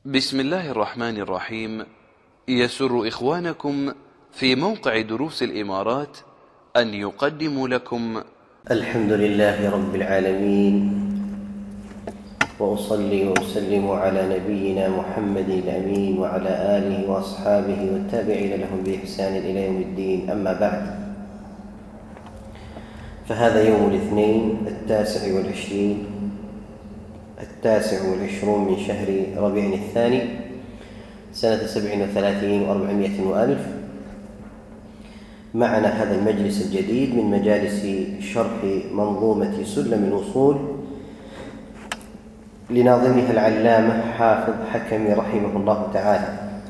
بسم الله الرحمن الرحيم. يسر إخوانكم في موقع دروس الإمارات أن يقدموا لكم الحمد لله رب العالمين، وأصلي وأسلم على نبينا محمد الأمين وعلى آله وأصحابه والتابعين لهم بإحسان إلى يوم الدين. أما بعد، فهذا يوم الاثنين 29 من شهر ربيع الثاني سنة 37 و400 وألف. معنا هذا المجلس الجديد من مجالس شرح منظومة سلم الوصول لناظمها العلامة حافظ حكمي رحمه الله تعالى.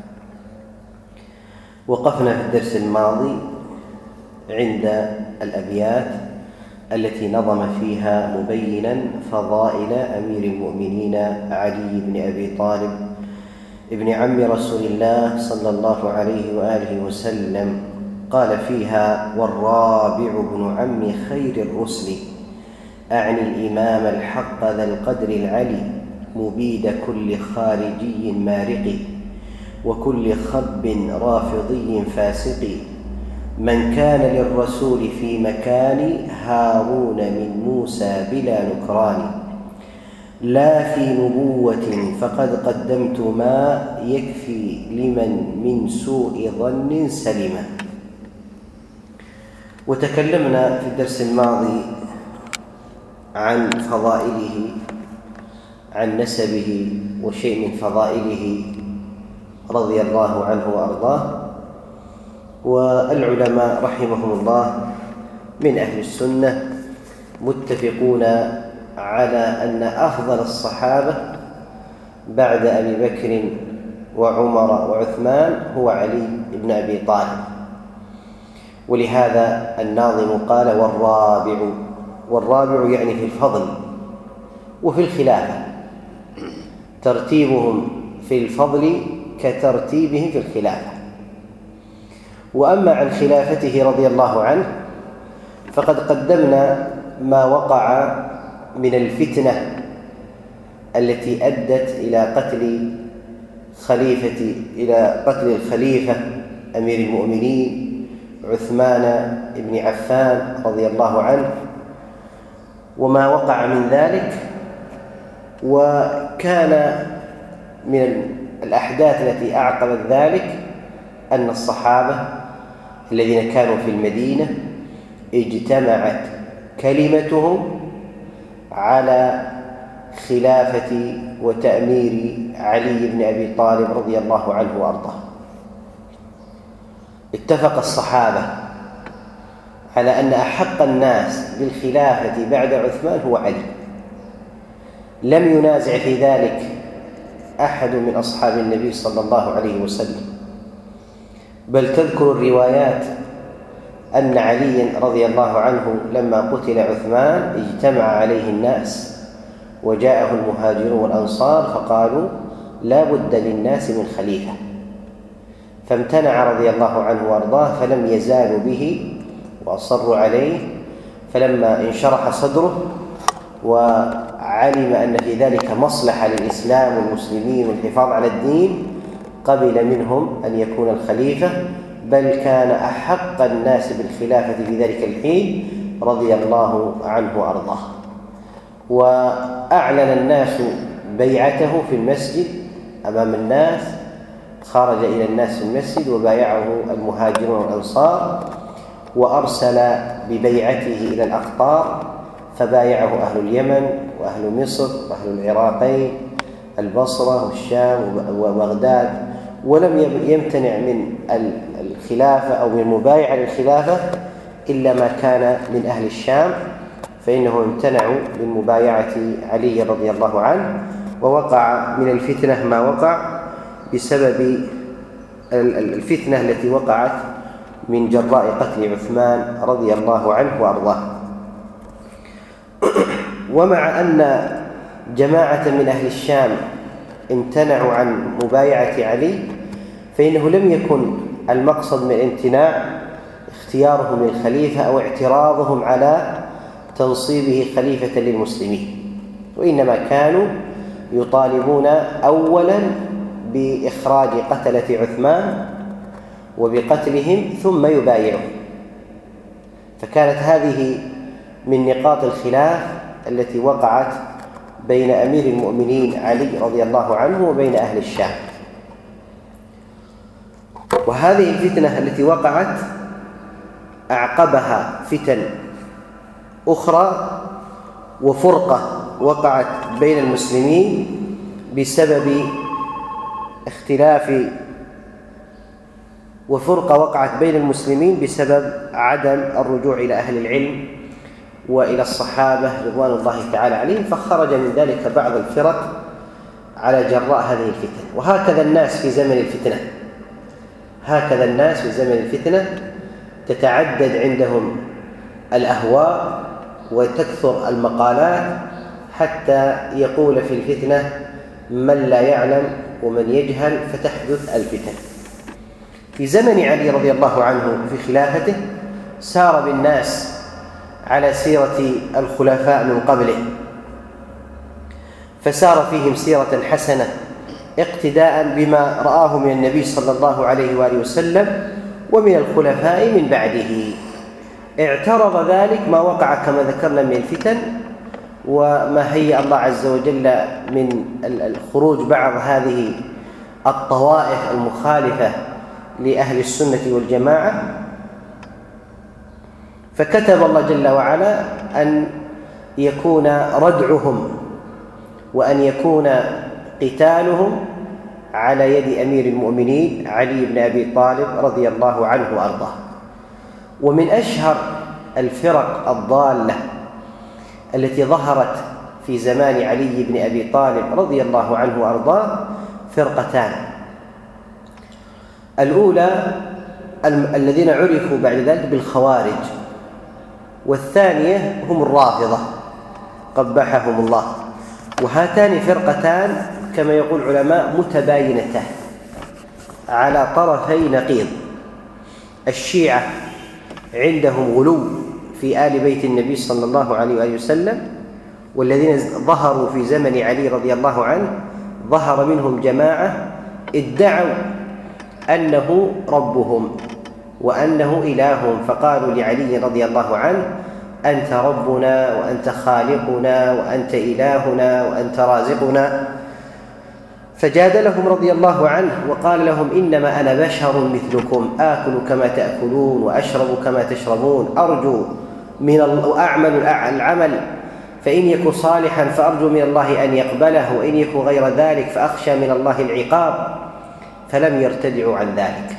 وقفنا في الدرس الماضي عند الأبيات التي نظم فيها مبينا فضائل أمير المؤمنين علي بن أبي طالب ابن عم رسول الله صلى الله عليه وآله وسلم. قال فيها: والرابع ابن عم خير الرسل، أعني الإمام الحق ذا القدر العلي، مبيد كل خارجي مارق وكل خب رافضي فاسق، من كان للرسول في مكان هارون من موسى بلا نكران، لا في نبوة فقد قدمت ما يكفي لمن من سوء ظن سلما. وتكلمنا في الدرس الماضي عن فضائله، عن نسبه وشيء من فضائله رضي الله عنه وأرضاه. والعلماء رحمهم الله من أهل السنة متفقون على أن أفضل الصحابة بعد أبي بكر وعمر وعثمان هو علي بن أبي طالب. ولهذا الناظم قال: والرابع يعني في الفضل وفي الخلافة، ترتيبهم في الفضل كترتيبهم في الخلافة. وأما عن خلافته رضي الله عنه فقد قدمنا ما وقع من الفتنة التي أدت إلى قتل الخليفة أمير المؤمنين عثمان بن عفان رضي الله عنه، وما وقع من ذلك. وكان من الأحداث التي أعقبت ذلك أن الصحابة الذين كانوا في المدينة اجتمعت كلمتهم على خلافة وتأمير علي بن أبي طالب رضي الله عنه وأرضاه. اتفق الصحابة على أن أحق الناس بالخلافة بعد عثمان هو علي، لم ينازع في ذلك أحد من أصحاب النبي صلى الله عليه وسلم، بل تذكر الروايات أن عليا رضي الله عنه لما قتل عثمان اجتمع عليه الناس وجاءه المهاجرون والأنصار فقالوا: لا بد للناس من خليفة، فامتنع رضي الله عنه وارضاه، فلم يزالوا به وأصروا عليه. فلما انشرح صدره وعلم أن في ذلك مصلحة للإسلام والمسلمين والحفاظ على الدين قبل منهم أن يكون الخليفة، بل كان أحق الناس بالخلافة في ذلك الحين رضي الله عنه وأرضاه. وأعلن الناس بيعته في المسجد أمام الناس، خرج إلى الناس في المسجد وبايعه المهاجرون والأنصار، وأرسل ببيعته إلى الأقطار فبايعه أهل اليمن وأهل مصر وأهل العراقين، البصرة والشام وبغداد، ولم يمتنع من الخلافة أو من المبايعة للخلافة إلا ما كان من أهل الشام، فإنهم امتنعوا من مبايعة علي رضي الله عنه. ووقع من الفتنة ما وقع بسبب الفتنة التي وقعت من جراء قتل عثمان رضي الله عنه وأرضاه. ومع أن جماعة من أهل الشام امتنعوا عن مبايعة علي، فإنه لم يكن المقصد من الامتناع اختيارهم للخليفة أو اعتراضهم على تنصيبه خليفة للمسلمين، وإنما كانوا يطالبون أولا بإخراج قتلة عثمان وبقتلهم ثم يبايعهم. فكانت هذه من نقاط الخلاف التي وقعت بين أمير المؤمنين علي رضي الله عنه وبين أهل الشام. وهذه الفتنة التي وقعت أعقبها فتن أخرى وفرقة وقعت بين المسلمين بسبب اختلاف وفرقة وقعت بين المسلمين بسبب عدم الرجوع إلى أهل العلم وإلى الصحابة رضوان الله تعالى عليهم، فخرج من ذلك بعض الفرق على جراء هذه الفتنة. وهكذا الناس في زمن الفتنة، هكذا الناس في زمن الفتنة تتعدد عندهم الأهواء وتكثر المقالات حتى يقول في الفتنة من لا يعلم ومن يجهل فتحدث الفتن. في زمن علي رضي الله عنه في خلافته سار بالناس على سيرة الخلفاء من قبله، فسار فيهم سيرة حسنة اقتداء بما رآه من النبي صلى الله عليه وآله وسلم ومن الخلفاء من بعده. اعترض ذلك ما وقع كما ذكرنا من الفتن وما هيأ الله عز وجل من الخروج بعض هذه الطوائف المخالفة لأهل السنة والجماعة، فكتب الله جل وعلا أن يكون ردعهم وأن يكون قتالهم على يد أمير المؤمنين علي بن أبي طالب رضي الله عنه وأرضاه. ومن أشهر الفرق الضالة التي ظهرت في زمان علي بن أبي طالب رضي الله عنه وأرضاه فرقتان: الأولى الذين عرفوا بعد ذلك بالخوارج، والثانية هم الرافضة قبحهم الله. وهاتان فرقتان كما يقول العلماء متباينتان على طرفي نقيض. الشيعة عندهم غلو في آل بيت النبي صلى الله عليه وآله وسلم، والذين ظهروا في زمن علي رضي الله عنه ظهر منهم جماعة ادعوا أنه ربهم وأنه إلههم، فقالوا لعلي رضي الله عنه أنت ربنا وأنت خالقنا وأنت إلهنا وأنت رازقنا. فجادلهم رضي الله عنه وقال لهم إنما أنا بشر مثلكم آكل كما تأكلون وأشرب كما تشربون، أرجو وأعمل العمل فإن يكن صالحا فأرجو من الله أن يقبله، وإن يكن غير ذلك فأخشى من الله العقاب. فلم يرتدعوا عن ذلك،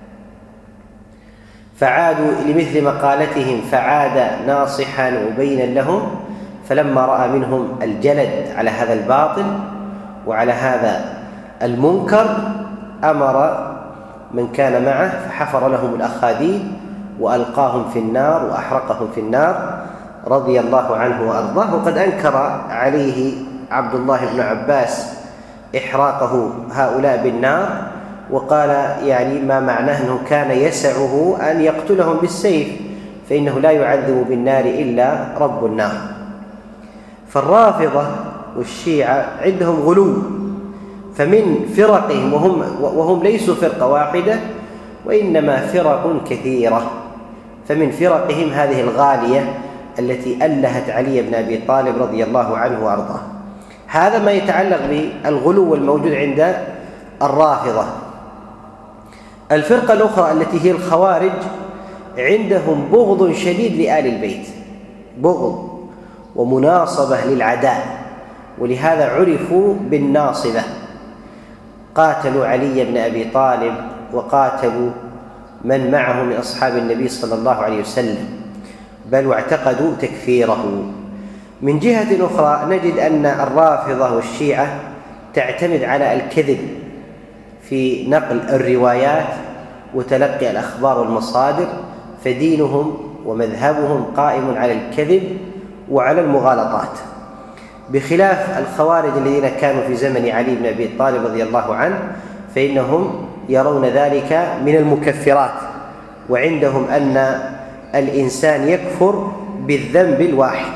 فعادوا لمثل مقالتهم، فعاد ناصحا مبينا لهم. فلما رأى منهم الجلد على هذا الباطل وعلى هذا المنكر أمر من كان معه فحفر لهم الأخاديد وألقاهم في النار وأحرقهم في النار رضي الله عنه وأرضاه. وقد أنكر عليه عبد الله بن عباس إحراقه هؤلاء بالنار، وقال يعني ما معناه أنه كان يسعه أن يقتلهم بالسيف، فإنه لا يعذب بالنار إلا رب النار. فالرافضة والشيعة عندهم غلو، فمن فرقهم وهم ليسوا فرقة واحدة وإنما فرق كثيرة، فمن فرقهم هذه الغالية التي ألهت علي بن أبي طالب رضي الله عنه وأرضاه. هذا ما يتعلق بالغلو الموجود عند الرافضة. الفرقة الأخرى التي هي الخوارج عندهم بغض شديد لآل البيت، بغض ومناصبة للعداء، ولهذا عرفوا بالناصبة. قاتلوا علي بن أبي طالب وقاتلوا من معه من أصحاب النبي صلى الله عليه وسلم، بل واعتقدوا تكفيره. من جهة أخرى نجد أن الرافضة والشيعة تعتمد على الكذب في نقل الروايات وتلقي الأخبار والمصادر، فدينهم ومذهبهم قائم على الكذب وعلى المغالطات، بخلاف الخوارج الذين كانوا في زمن علي بن أبي طالب رضي الله عنه، فإنهم يرون ذلك من المكفرات، وعندهم أن الإنسان يكفر بالذنب الواحد،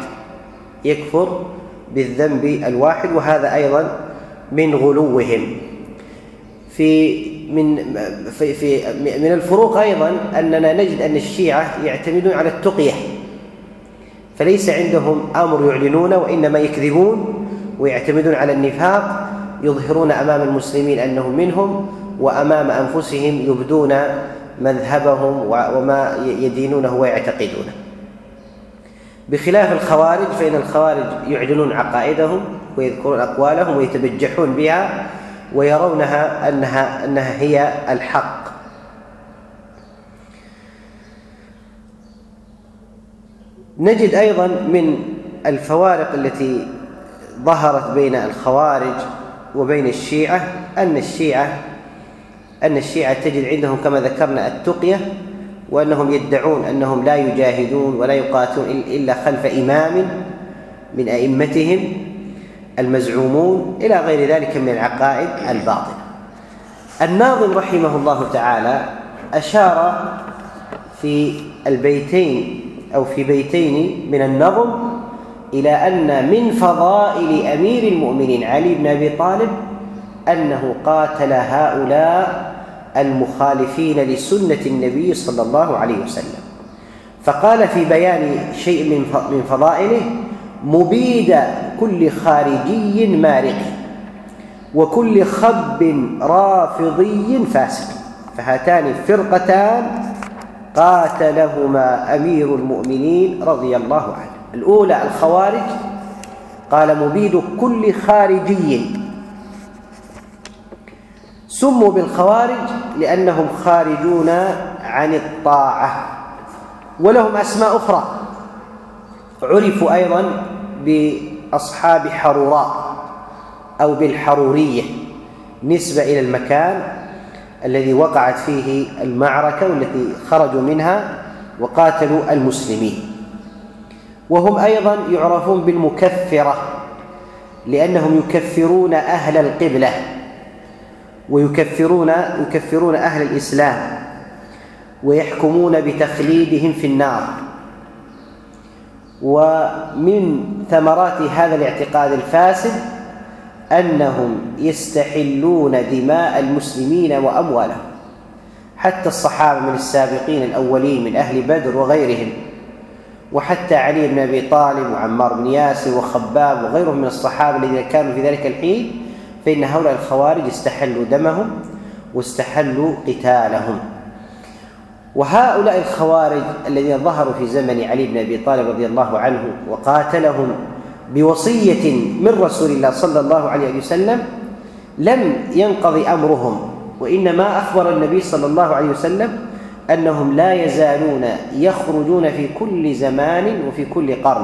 يكفر بالذنب الواحد، وهذا أيضا من غلوهم. من الفروق أيضا أننا نجد أن الشيعة يعتمدون على التقية، فليس عندهم أمر يعلنونه، وإنما يكذبون ويعتمدون على النفاق، يظهرون أمام المسلمين أنهم منهم، وأمام أنفسهم يبدون مذهبهم وما يدينونه ويعتقدونه. بخلاف الخوارج، فإن الخوارج يعلنون عقائدهم ويذكرون أقوالهم ويتبجحون بها ويرونها أنها هي الحق. نجد أيضا من الفوارق التي ظهرت بين الخوارج وبين الشيعة أن الشيعة تجد عندهم كما ذكرنا التقية، وأنهم يدعون أنهم لا يجاهدون ولا يقاتلون إلا خلف إمام من أئمتهم المزعومون إلى غير ذلك من العقائد الباطلة. الناظم رحمه الله تعالى أشار في البيتين أو في بيتين من النظم إلى أن من فضائل أمير المؤمنين علي بن أبي طالب أنه قاتل هؤلاء المخالفين لسنة النبي صلى الله عليه وسلم، فقال في بيان شيء من فضائله: مبيد كل خارجي مارق وكل خب رافضي فاسق، فهاتان فرقتان قاتلهما أمير المؤمنين رضي الله عنه. الأولى الخوارج، قال: مبيد كل خارجي، سموا بالخوارج لأنهم خارجون عن الطاعة، ولهم أسماء أخرى، عرفوا أيضا بأصحاب حروراء أو بالحرورية، نسبة إلى المكان الذي وقعت فيه المعركة والتي خرجوا منها وقاتلوا المسلمين. وهم أيضا يعرفون بالمكفرة لأنهم يكفرون أهل القبلة ويكفرون أهل الإسلام ويحكمون بتخليدهم في النار. ومن ثمرات هذا الاعتقاد الفاسد أنهم يستحلون دماء المسلمين وأموالهم، حتى الصحابة من السابقين الأولين من أهل بدر وغيرهم، وحتى علي بن أبي طالب وعمار بن ياسر وخباب وغيرهم من الصحابة الذين كانوا في ذلك الحين، فإن هؤلاء الخوارج استحلوا دمهم واستحلوا قتالهم. وهؤلاء الخوارج الذين ظهروا في زمن علي بن أبي طالب رضي الله عنه وقاتلهم بوصية من رسول الله صلى الله عليه وسلم لم ينقضي أمرهم، وإنما أخبر النبي صلى الله عليه وسلم أنهم لا يزالون يخرجون في كل زمان وفي كل قرن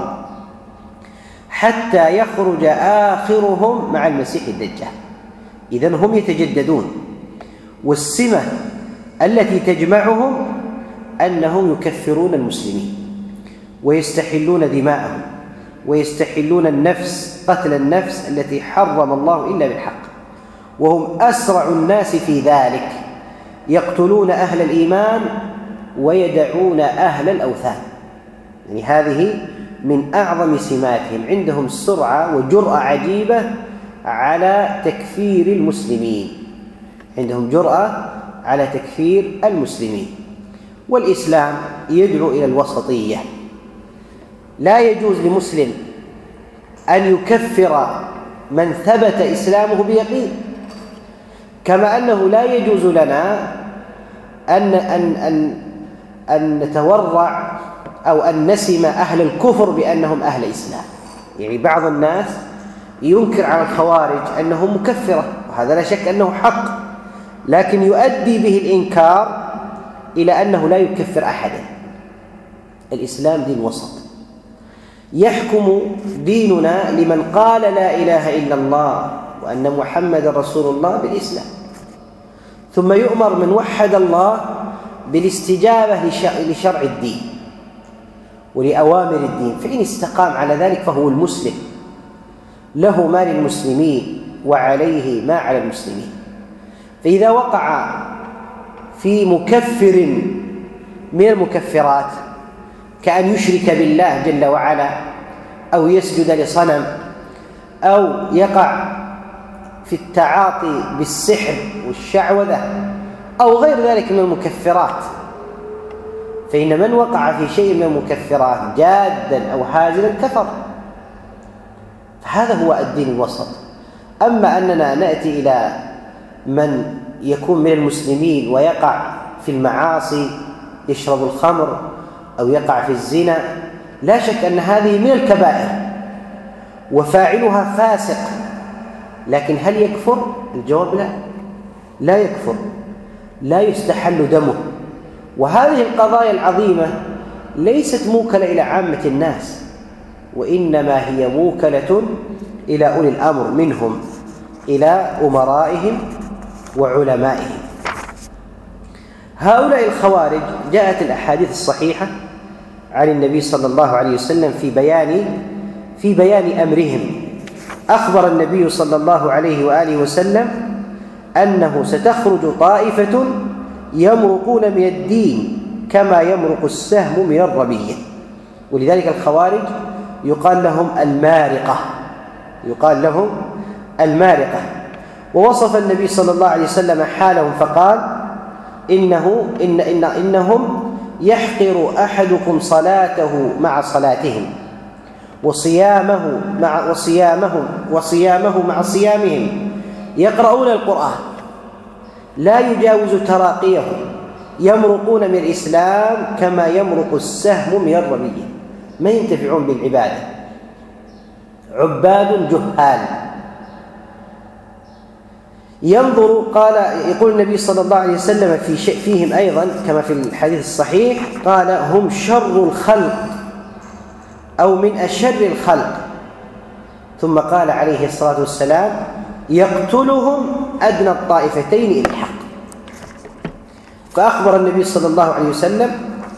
حتى يخرج آخرهم مع المسيح الدجال. إذن هم يتجددون، والسمة التي تجمعهم أنهم يكفرون المسلمين ويستحلون دماءهم ويستحلون النفس، قتل النفس التي حرم الله إلا بالحق، وهم أسرع الناس في ذلك، يقتلون أهل الإيمان ويدعون أهل الأوثان. يعني هذه من أعظم سماتهم، عندهم سرعة وجرأة عجيبة على تكفير المسلمين، عندهم جرأة على تكفير المسلمين. والإسلام يدعو إلى الوسطية، لا يجوز لمسلم أن يكفر من ثبت إسلامه بيقين، كما أنه لا يجوز لنا أن نتورع أو أن نسم أهل الكفر بأنهم أهل إسلام. يعني بعض الناس ينكر على الخوارج أنهم مكفرة، وهذا لا شك أنه حق، لكن يؤدي به الإنكار إلى أنه لا يكفر أحدا. الإسلام دين وسط، يحكم ديننا لمن قال لا إله إلا الله وأن محمد رسول الله بالإسلام، ثم يؤمر من وحد الله بالاستجابة لشرع الدين ولأوامر الدين، فإن استقام على ذلك فهو المسلم، له ما للمسلمين وعليه ما على المسلمين. فإذا وقع في مكفر من المكفرات كأن يشرك بالله جل وعلا أو يسجد لصنم أو يقع في التعاطي بالسحر والشعوذة أو غير ذلك من المكفرات، فإن من وقع في شيء من المكفرات جادا أو هازلا كفر. هذا هو الدين الوسط. أما أننا نأتي إلى من يكون من المسلمين ويقع في المعاصي، يشرب الخمر أو يقع في الزنا، لا شك أن هذه من الكبائر وفاعلها فاسق، لكن هل يكفر؟ الجواب لا، لا يكفر، لا يستحل دمه. وهذه القضايا العظيمة ليست موكلة إلى عامة الناس، وإنما هي موكلة إلى أولي الأمر منهم، إلى أمرائهم وعلمائهم. هؤلاء الخوارج جاءت الأحاديث الصحيحة عن النبي صلى الله عليه وسلم في بيان أمرهم. أخبر النبي صلى الله عليه وآله وسلم أنه ستخرج طائفة يمرقون من الدين كما يمرق السهم من الرمية، ولذلك الخوارج يقال لهم المارقة. ووصف النبي صلى الله عليه وسلم حالهم فقال: إنهم يحقر أحدكم صلاته مع صلاتهم وصيامه مع صيامهم، يقرؤون القرآن لا يجاوز تراقيهم، يمرقون من الإسلام كما يمرق السهم من الرمية، ما ينتفعون بالعبادة، عباد جهال. يقول النبي صلى الله عليه وسلم فيهم أيضا كما في الحديث الصحيح، قال: هم شر الخلق أو من أشر الخلق. ثم قال عليه الصلاة والسلام: يقتلهم أدنى الطائفتين إلى الحق. فأخبر النبي صلى الله عليه وسلم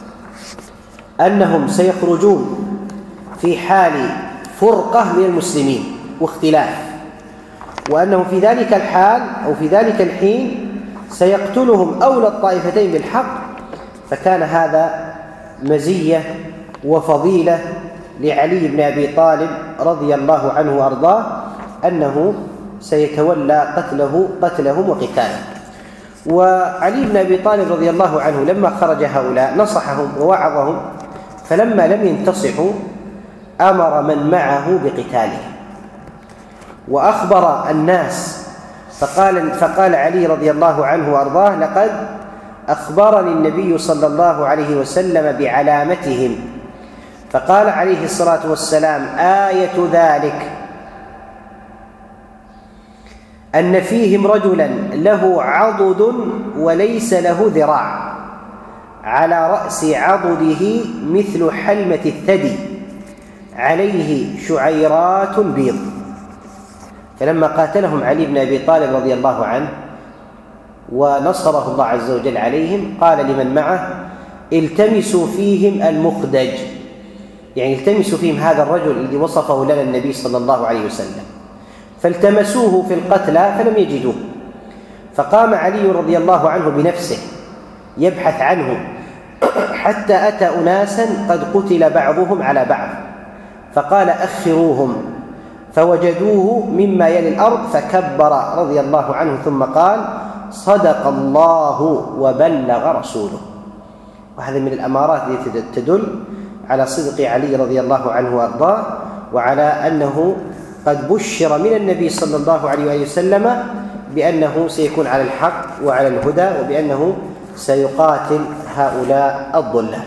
أنهم سيخرجون في حال فرقة من المسلمين واختلاف، وأنهم في ذلك الحال أو في ذلك الحين سيقتلهم أولى الطائفتين بالحق. فكان هذا مزية وفضيلة لعلي بن أبي طالب رضي الله عنه وأرضاه، أنه سيتولى قتلهم وقتالهم. وعلي بن أبي طالب رضي الله عنه لما خرج هؤلاء نصحهم ووعظهم، فلما لم ينتصحوا أمر من معه بقتالهم وأخبر الناس، فقال علي رضي الله عنه وأرضاه: لقد أخبرني النبي صلى الله عليه وسلم بعلامتهم. فقال عليه الصلاة والسلام: آية ذلك أن فيهم رجلا له عضد وليس له ذراع، على رأس عضده مثل حلمة الثدي، عليه شعيرات بيض. فلما قاتلهم علي بن أبي طالب رضي الله عنه ونصره الله عز وجل عليهم، قال لمن معه: التمسوا فيهم المخدج، يعني التمسوا فيهم هذا الرجل الذي وصفه لنا النبي صلى الله عليه وسلم. فالتمسوه في القتلى فلم يجدوه، فقام علي رضي الله عنه بنفسه يبحث عنه حتى أتى أناسا قد قتل بعضهم على بعض، فقال: أخروهم، فوجدوه مما يلي الأرض، فكبر رضي الله عنه ثم قال: صدق الله وبلغ رسوله. وهذا من الأمارات التي تدل على صدق علي رضي الله عنه وأرضاه، وعلى أنه قد بشر من النبي صلى الله عليه وسلم بأنه سيكون على الحق وعلى الهدى، وبأنه سيقاتل هؤلاء الضلال.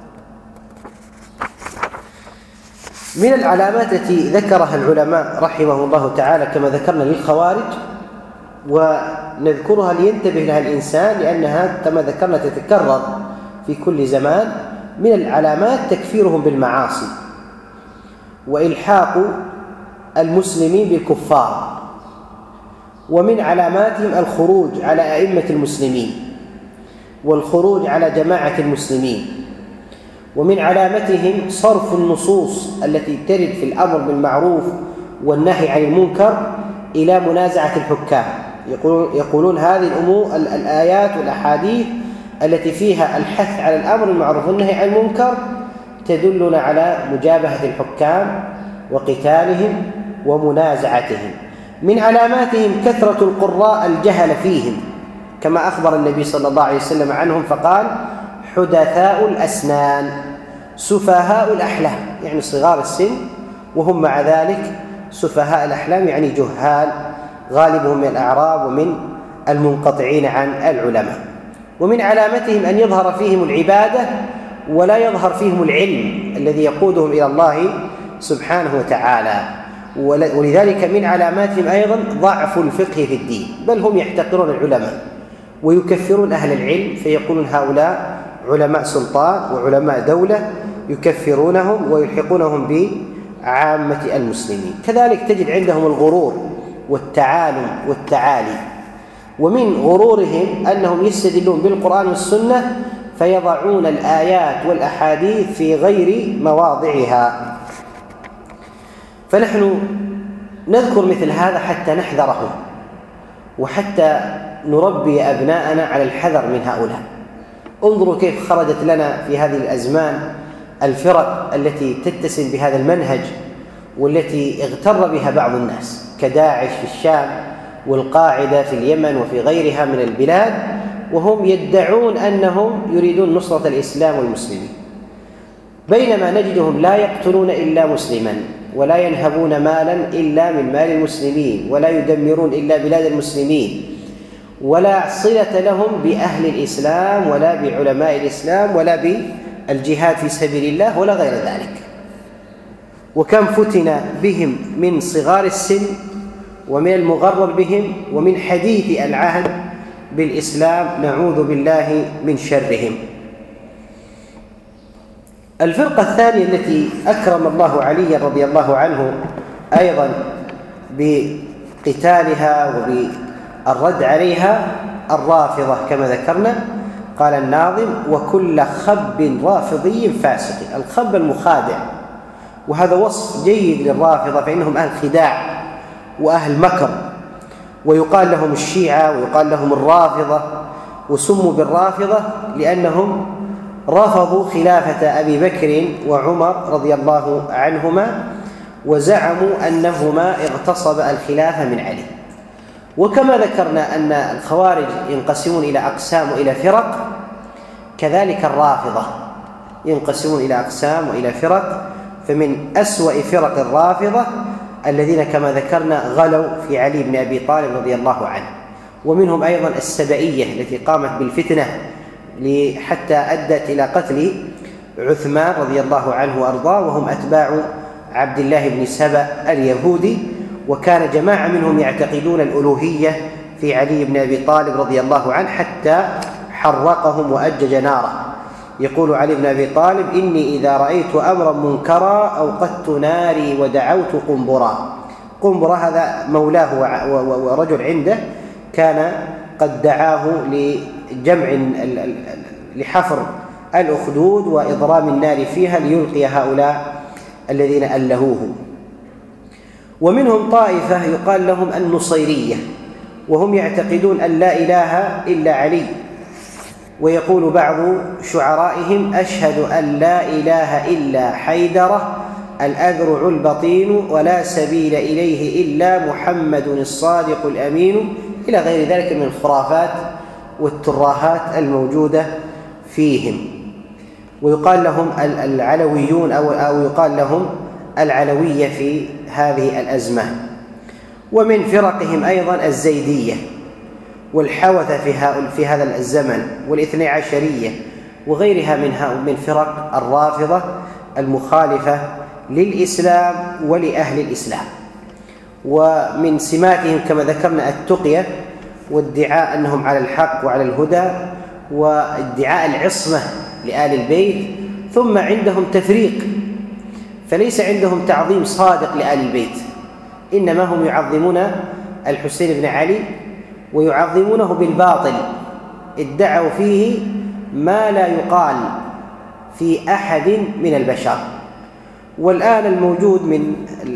من العلامات التي ذكرها العلماء رحمه الله تعالى كما ذكرنا للخوارج، ونذكرها لينتبه لها الإنسان لأنها كما ذكرنا تتكرر في كل زمان، من العلامات تكفيرهم بالمعاصي وإلحاق المسلمين بالكفار، ومن علاماتهم الخروج على أئمة المسلمين والخروج على جماعة المسلمين، ومن علامتهم صرف النصوص التي ترد في الأمر بالمعروف والنهي عن المنكر إلى منازعة الحكام. يقولون هذه الأمور الآيات والأحاديث التي فيها الحث على الأمر بالمعروف والنهي عن المنكر تدلنا على مجابهة الحكام وقتالهم ومنازعتهم. من علاماتهم كثرة القراء الجهل فيهم، كما أخبر النبي صلى الله عليه وسلم عنهم فقال: حدثاء الأسنان سفهاء الأحلام، يعني صغار السن وهم مع ذلك سفهاء الأحلام، يعني جهال، غالبهم من الأعراب ومن المنقطعين عن العلماء. ومن علامتهم أن يظهر فيهم العبادة ولا يظهر فيهم العلم الذي يقودهم إلى الله سبحانه وتعالى. ولذلك من علاماتهم أيضا ضعف الفقه في الدين، بل هم يحتقرون العلماء ويكفرون أهل العلم، فيقولون هؤلاء علماء سلطان وعلماء دولة، يكفرونهم ويلحقونهم بعامة المسلمين. كذلك تجد عندهم الغرور والتعالم والتعالي، ومن غرورهم أنهم يستدلون بالقرآن والسنة فيضعون الآيات والأحاديث في غير مواضعها. فنحن نذكر مثل هذا حتى نحذره وحتى نربي أبناءنا على الحذر من هؤلاء. انظروا كيف خرجت لنا في هذه الأزمان الفرق التي تتسم بهذا المنهج والتي اغتر بها بعض الناس، كداعش في الشام والقاعدة في اليمن وفي غيرها من البلاد، وهم يدعون أنهم يريدون نصرة الإسلام والمسلمين، بينما نجدهم لا يقتلون إلا مسلما، ولا ينهبون مالا إلا من مال المسلمين، ولا يدمرون إلا بلاد المسلمين، ولا صلة لهم بأهل الإسلام ولا بعلماء الإسلام ولا بالجهاد في سبيل الله ولا غير ذلك. وكم فتن بهم من صغار السن ومن المغرر بهم ومن حديث العهد بالإسلام، نعوذ بالله من شرهم. الفرقة الثانية التي أكرم الله علي رضي الله عنه أيضا بقتالها وبالرد عليها الرافضة كما ذكرنا. قال الناظم: وكل خب رافضي فاسق. الخب المخادع، وهذا وصف جيد للرافضة، فإنهم أهل خداع وأهل مكر، ويقال لهم الشيعة ويقال لهم الرافضة، وسموا بالرافضة لأنهم رفضوا خلافة أبي بكر وعمر رضي الله عنهما، وزعموا أنهما اغتصب الخلافة من علي. وكما ذكرنا أن الخوارج ينقسمون إلى أقسام وإلى فرق، كذلك الرافضة ينقسمون إلى أقسام وإلى فرق. فمن أسوأ فرق الرافضة الذين كما ذكرنا غلوا في علي بن أبي طالب رضي الله عنه، ومنهم أيضا السبئية التي قامت بالفتنة حتى أدت إلى قتل عثمان رضي الله عنه وأرضاه، وهم أتباع عبد الله بن سبأ اليهودي. وكان جماعة منهم يعتقدون الألوهية في علي بن أبي طالب رضي الله عنه حتى حرقهم وأجج ناره. يقول علي بن أبي طالب: إني إذا رأيت أمرا منكرا أوقدت ناري ودعوت قنبرا. قنبرا هذا مولاه ورجل عنده كان قد دعاه لجمع لحفر الأخدود وإضرام النار فيها ليلقي هؤلاء الذين ألهوه. ومنهم طائفة يقال لهم النصيرية، وهم يعتقدون أن لا إله إلا علي، ويقول بعض شعرائهم: أشهد أن لا إله إلا حيدرة الأذرع البطين ولا سبيل إليه إلا محمد الصادق الأمين، إلى غير ذلك من الخرافات والتراهات الموجودة فيهم. ويقال لهم العلويون أو يقال لهم العلوية في هذه الأزمان. ومن فرقهم أيضا الزيدية والحوثة في هذا الزمن والاثني عشرية وغيرها من فرق الرافضة المخالفة للإسلام ولأهل الإسلام. ومن سماتهم كما ذكرنا التقية وادعاء أنهم على الحق وعلى الهدى وادعاء العصمة لآل البيت. ثم عندهم تفريق، فليس عندهم تعظيم صادق لآل البيت، إنما هم يعظمون الحسين بن علي ويعظمونه بالباطل، ادعوا فيه ما لا يقال في أحد من البشر. والآن الموجود من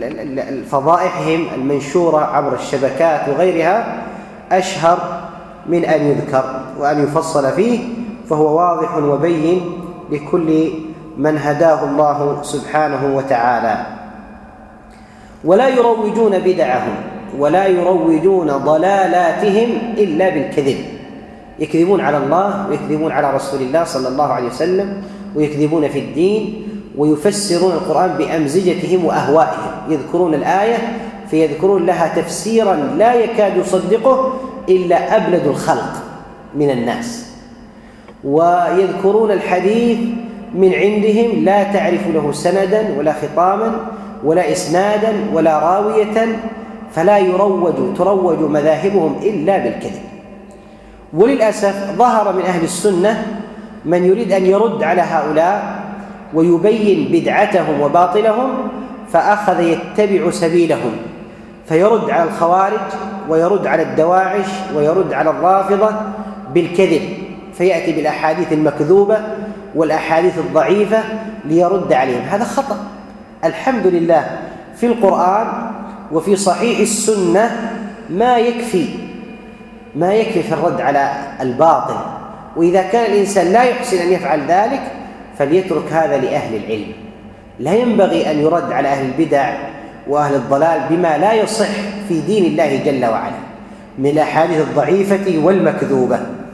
فضائحهم المنشورة عبر الشبكات وغيرها أشهر من أن يذكر وأن يفصل فيه، فهو واضح وبين لكل من هداه الله سبحانه وتعالى. ولا يروجون بدعهم ولا يروجون ضلالاتهم إلا بالكذب، يكذبون على الله ويكذبون على رسول الله صلى الله عليه وسلم، ويكذبون في الدين، ويفسرون القرآن بأمزجتهم وأهوائهم، يذكرون الآية فيذكرون لها تفسيرا لا يكاد يصدقه إلا أبلد الخلق من الناس، ويذكرون الحديث من عندهم لا تعرف له سندا ولا خطاما ولا إسنادا ولا راوية، فلا تروج مذاهبهم إلا بالكذب. وللأسف ظهر من أهل السنة من يريد أن يرد على هؤلاء ويبين بدعتهم وباطلهم، فأخذ يتبع سبيلهم، فيرد على الخوارج ويرد على الدواعش ويرد على الرافضة بالكذب، فيأتي بالأحاديث المكذوبة والأحاديث الضعيفة ليرد عليهم. هذا خطأ. الحمد لله في القرآن وفي صحيح السنة ما يكفي في الرد على الباطل، وإذا كان الإنسان لا يحسن أن يفعل ذلك فليترك هذا لأهل العلم. لا ينبغي أن يرد على أهل البدع وأهل الضلال بما لا يصح في دين الله جل وعلا من الأحاديث الضعيفة والمكذوبة.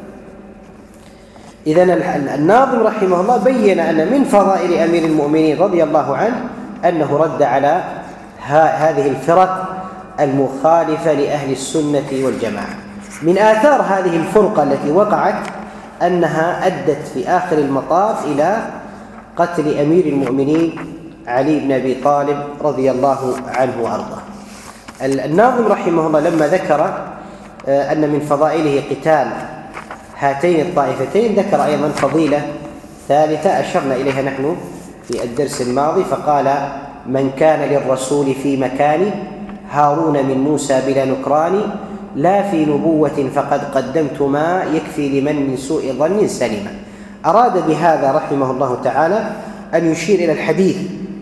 إذن الناظم رحمه الله بين أن من فضائل أمير المؤمنين رضي الله عنه أنه رد على هذه الفرق المخالفة لأهل السنة والجماعة. من آثار هذه الفرقة التي وقعت أنها أدت في آخر المطاف إلى قتل أمير المؤمنين علي بن أبي طالب رضي الله عنه وأرضاه. الناظم رحمه الله لما ذكر أن من فضائله قتال هاتين الطائفتين ذكر أيضا فضيلة ثالثة أشرنا إليها نحن في الدرس الماضي، فقال: من كان للرسول في مكان هارون من موسى بلا نكران، لا في نبوة فقد قدمت ما يكفي لمن من سوء ظن سلما. أراد بهذا رحمه الله تعالى أن يشير إلى الحديث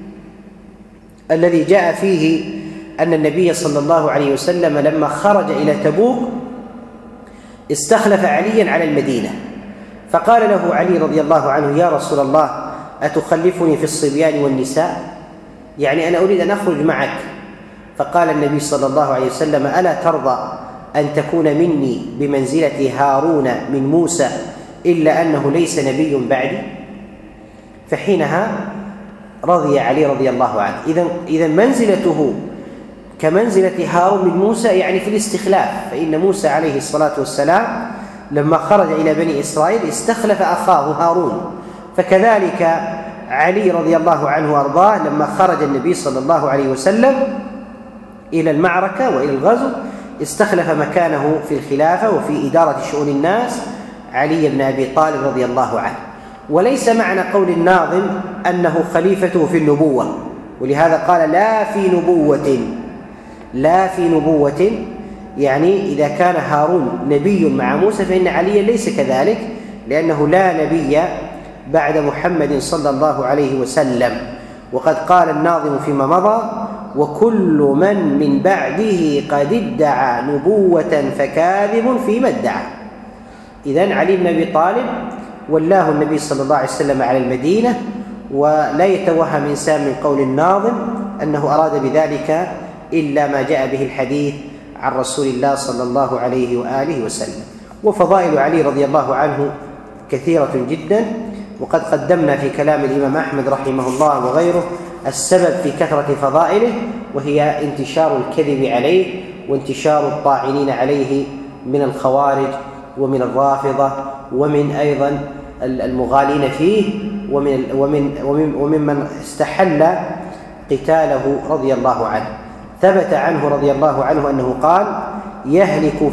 الذي جاء فيه أن النبي صلى الله عليه وسلم لما خرج إلى تبوك استخلف عليا على المدينة، فقال له علي رضي الله عنه: يا رسول الله أتخلفني في الصبيان والنساء؟ يعني أنا أريد أن أخرج معك. فقال النبي صلى الله عليه وسلم: ألا ترضى أن تكون مني بمنزلة هارون من موسى إلا أنه ليس نبي بعدي؟ فحينها رضي علي رضي الله عنه. إذن منزلته كمنزلة هارون من موسى يعني في الاستخلاف، فإن موسى عليه الصلاة والسلام لما خرج إلى بني إسرائيل استخلف أخاه هارون، فكذلك علي رضي الله عنه وأرضاه لما خرج النبي صلى الله عليه وسلم إلى المعركة وإلى الغزو استخلف مكانه في الخلافة وفي إدارة شؤون الناس علي بن أبي طالب رضي الله عنه. وليس معنى قول الناظم أنه خليفته في النبوة، ولهذا قال: لا في نبوة، يعني إذا كان هارون نبي مع موسى فإن عليا ليس كذلك، لأنه لا نبي بعد محمد صلى الله عليه وسلم. وقد قال الناظم فيما مضى: وكل من بعده قد ادعى نبوة فكاذب فيما ادعى. إذن علي بن أبي طالب ولاه النبي صلى الله عليه وسلم على المدينة، ولا يتوهم إنسان من قول الناظم أنه أراد بذلك إلا ما جاء به الحديث عن رسول الله صلى الله عليه وآله وسلم. وفضائل علي رضي الله عنه كثيرة جدا، وقد قدمنا في كلام الإمام أحمد رحمه الله وغيره السبب في كثرة فضائله، وهي انتشار الكذب عليه وانتشار الطاعنين عليه من الخوارج ومن الرافضة ومن أيضا المغالين فيه وممن استحل قتاله رضي الله عنه. ثبت عنه رضي الله عنه أنه قال: يهلك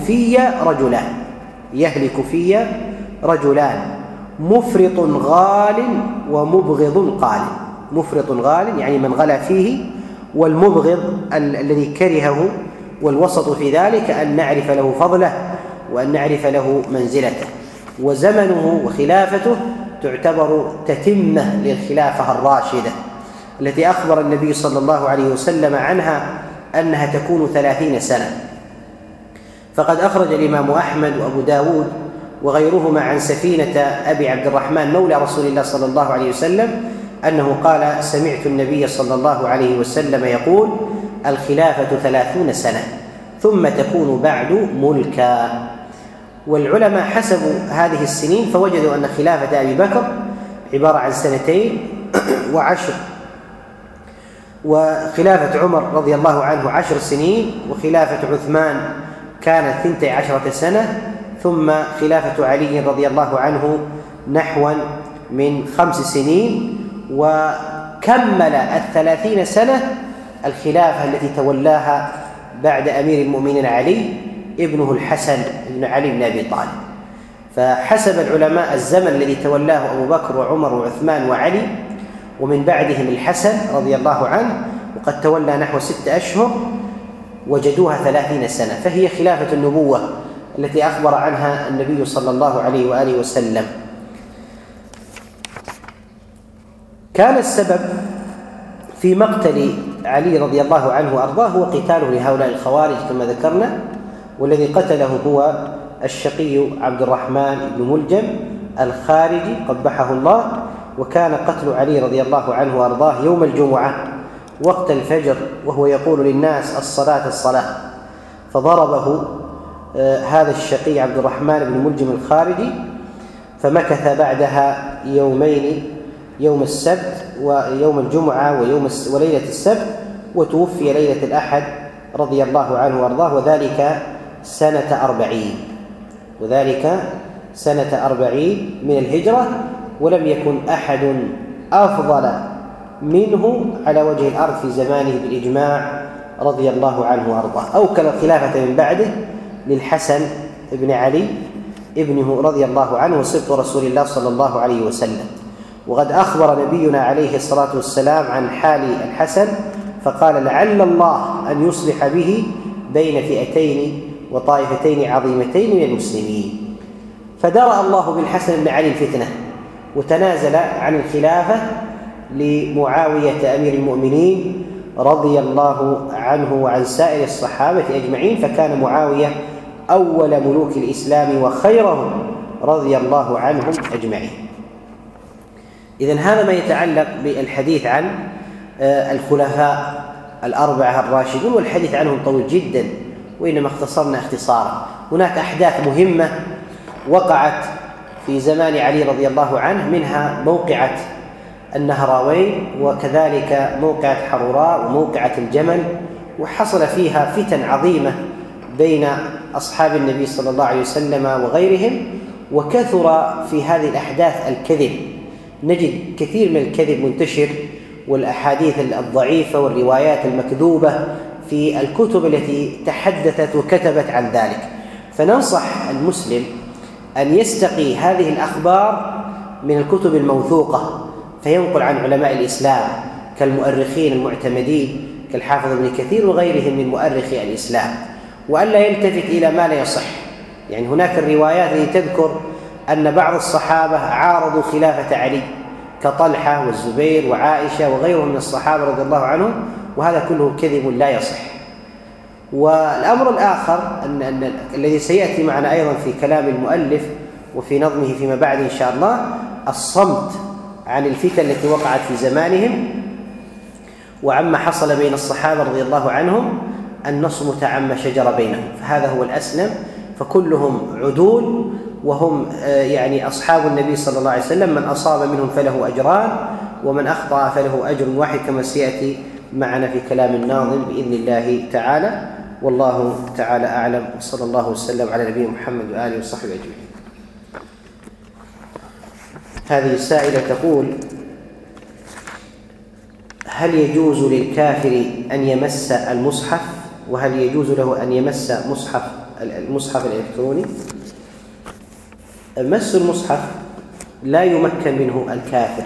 في رجلان مفرط غال ومبغض قال. مفرط غال يعني من غلا فيه، والمبغض الذي كرهه، والوسط في ذلك أن نعرف له فضله وأن نعرف له منزلته. وزمنه وخلافته تعتبر تتمة للخلافة الراشدة التي أخبر النبي صلى الله عليه وسلم عنها أنها تكون 30 سنة. فقد أخرج الإمام أحمد وأبو داود وغيرهما عن سفينة أبي عبد الرحمن مولى رسول الله صلى الله عليه وسلم أنه قال: سمعت النبي صلى الله عليه وسلم يقول: الخلافة 30 سنة، ثم تكون بعد ملكا. والعلماء حسبوا هذه السنين فوجدوا أن خلافة أبي بكر عبارة عن 2 و10، وخلافة عمر رضي الله عنه 10 سنين، وخلافة عثمان كانت 12 سنة، ثم خلافة علي رضي الله عنه نحو من 5 سنين، وكمل 30 سنة الخلافة التي تولاها بعد أمير المؤمنين علي ابنه الحسن بن علي بن أبي طالب. فحسب العلماء الزمن الذي تولاه أبو بكر وعمر وعثمان وعلي، ومن بعدهم الحسن رضي الله عنه وقد تولى نحو 6 أشهر، وجدوها 30 سنة، فهي خلافة النبوة التي أخبر عنها النبي صلى الله عليه وآله وسلم. كان السبب في مقتل علي رضي الله عنه وأرضاه هو قتاله لهؤلاء الخوارج كما ذكرنا، والذي قتله هو الشقي عبد الرحمن بن ملجم الخارجي قبحه الله. وكان قتل علي رضي الله عنه وأرضاه يوم الجمعة وقت الفجر وهو يقول للناس الصلاة الصلاة، فضربه هذا الشقي عبد الرحمن بن ملجم الخارجي، فمكث بعدها يومين، يوم السبت ويوم الجمعة وليلة السبت، وتوفي ليلة الأحد رضي الله عنه وأرضاه، وذلك سنة 40 من الهجرة. ولم يكن أحد أفضل منه على وجه الأرض في زمانه بالإجماع رضي الله عنه وأرضاه. أوكل الخلافة من بعده للحسن بن علي ابنه رضي الله عنه وسبط رسول الله صلى الله عليه وسلم. وقد أخبر نبينا عليه الصلاة والسلام عن حال الحسن فقال: لعل الله أن يصلح به بين فئتين وطائفتين عظيمتين من المسلمين. فدرأ الله بالحسن بن علي الفتنة وتنازل عن الخلافة لمعاوية أمير المؤمنين رضي الله عنه وعن سائر الصحابة أجمعين، فكان معاوية أول ملوك الإسلام وخيرهم رضي الله عنهم أجمعين. إذن هذا ما يتعلق بالحديث عن الخلفاء 4 الراشدون، والحديث عنهم طويل جدا وإنما اختصرنا اختصارا. هناك أحداث مهمة وقعت في زمان علي رضي الله عنه، منها موقعة النهراوين، وكذلك موقعة حروراء وموقعة الجمل، وحصل فيها فتن عظيمة بين أصحاب النبي صلى الله عليه وسلم وغيرهم. وكثر في هذه الأحداث الكذب، نجد كثير من الكذب منتشر، والأحاديث الضعيفة والروايات المكذوبة في الكتب التي تحدثت وكتبت عن ذلك. فننصح المسلم أن يستقي هذه الأخبار من الكتب الموثوقة، فينقل عن علماء الإسلام كالمؤرخين المعتمدين كالحافظ ابن كثير وغيرهم من مؤرخي الإسلام، وألا يلتفت إلى ما لا يصح. يعني هناك الروايات التي تذكر أن بعض الصحابة عارضوا خلافة علي كطلحة والزبير وعائشة وغيرهم من الصحابة رضي الله عنهم، وهذا كله كذب لا يصح. والأمر الآخر أن الذي سيأتي معنا أيضا في كلام المؤلف وفي نظمه فيما بعد إن شاء الله، الصمت عن الفتن التي وقعت في زمانهم وعما حصل بين الصحابة رضي الله عنهم، أن نصمت عما شجر بينهم، فهذا هو الأسلم. فكلهم عدول وهم يعني أصحاب النبي صلى الله عليه وسلم، من أصاب منهم فله أجران ومن أخطأ فله أجر واحد، كما سيأتي معنا في كلام الناظم بإذن الله تعالى. والله تعالى أعلم، وصلى الله وسلم على نبينا محمد وآله وصحبه أجمعين. هذه السائلة تقول: هل يجوز للكافر أن يمس المصحف؟ وهل يجوز له أن يمس المصحف الإلكتروني؟ مس المصحف لا يمكن منه الكافر.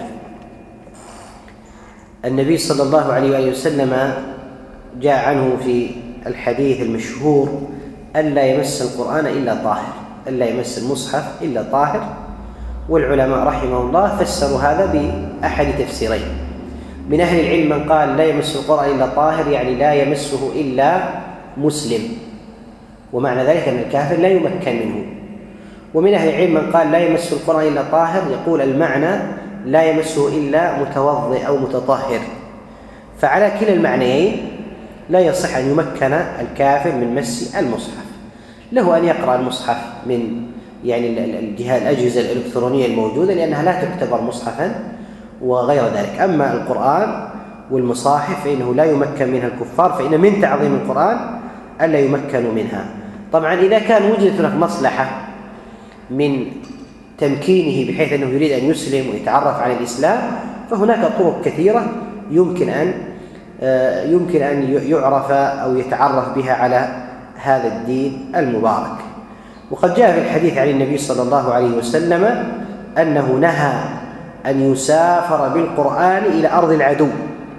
النبي صلى الله عليه وآله وسلم جاء عنه في الحديث المشهور: ألا يمس القرآن إلا طاهر، ألا يمس المصحف إلا طاهر. والعلماء رحمه الله فسروا هذا بأحد تفسيرين. من أهل العلم من قال لا يمس القرآن إلا طاهر، يعني لا يمسه إلا مسلم، ومعنى ذلك أن الكافر لا يمكن منه. ومن أهل العلم من قال لا يمس القرآن إلا طاهر، يقول المعنى لا يمسه إلا متوضئ أو متطهر. فعلى كلا المعنيين لا يصح أن يمكن الكافر من مس المصحف. له أن يقرأ المصحف من الأجهزة الإلكترونية الموجودة، لأنها لا تعتبر مصحفا وغير ذلك. أما القرآن والمصاحف فإنه لا يمكن منها الكفار، فإن من تعظيم القرآن ألا يمكنوا منها. طبعا إذا كان وجدت هناك مصلحة من تمكينه بحيث أنه يريد أن يسلم ويتعرف على الإسلام، فهناك طرق كثيرة يمكن أن يعرف أو يتعرف بها على هذا الدين المبارك. وقد جاء في الحديث عن النبي صلى الله عليه وسلم أنه نهى أن يسافر بالقرآن إلى أرض العدو،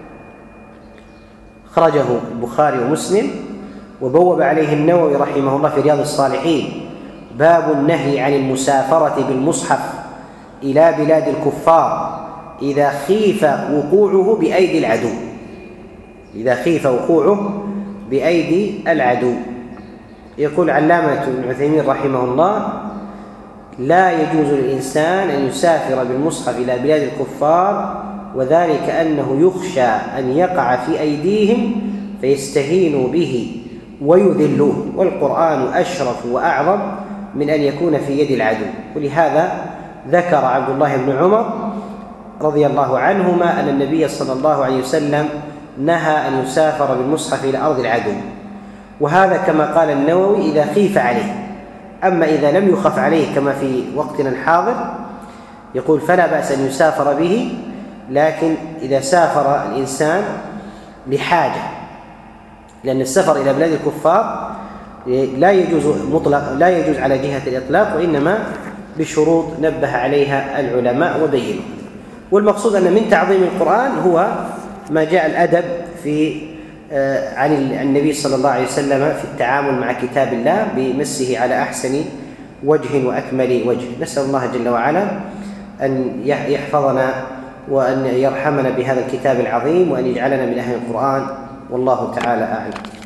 خرجه البخاري ومسلم، وبوب عليه النووي رحمه الله في رياض الصالحين باب النهي عن المسافرة بالمصحف إلى بلاد الكفار إذا خيف وقوعه بأيدي العدو، إذا خيف وقوعه بأيدي العدو. يقول علامة ابن عثيمين رحمه الله: لا يجوز للإنسان أن يسافر بالمصحف إلى بلاد الكفار، وذلك أنه يخشى أن يقع في أيديهم فيستهينوا به ويذلوه، والقرآن أشرف وأعظم من أن يكون في يد العدو. ولهذا ذكر عبد الله بن عمر رضي الله عنهما أن النبي صلى الله عليه وسلم نهى أن يسافر بالمصحف إلى أرض العدو، وهذا كما قال النووي إذا خيف عليه. أما إذا لم يخف عليه كما في وقتنا الحاضر يقول فلا بأس أن يسافر به، لكن إذا سافر الإنسان لحاجة، لأن السفر إلى بلاد الكفار لا يجوز على جهة الإطلاق، وإنما بشروط نبه عليها العلماء وبينوا. والمقصود أن من تعظيم القرآن هو ما جاء الأدب عن النبي صلى الله عليه وسلم في التعامل مع كتاب الله بمسه على أحسن وجه وأكمل وجه. نسأل الله جل وعلا أن يحفظنا وأن يرحمنا بهذا الكتاب العظيم، وأن يجعلنا من أهل القرآن، والله تعالى أعلم.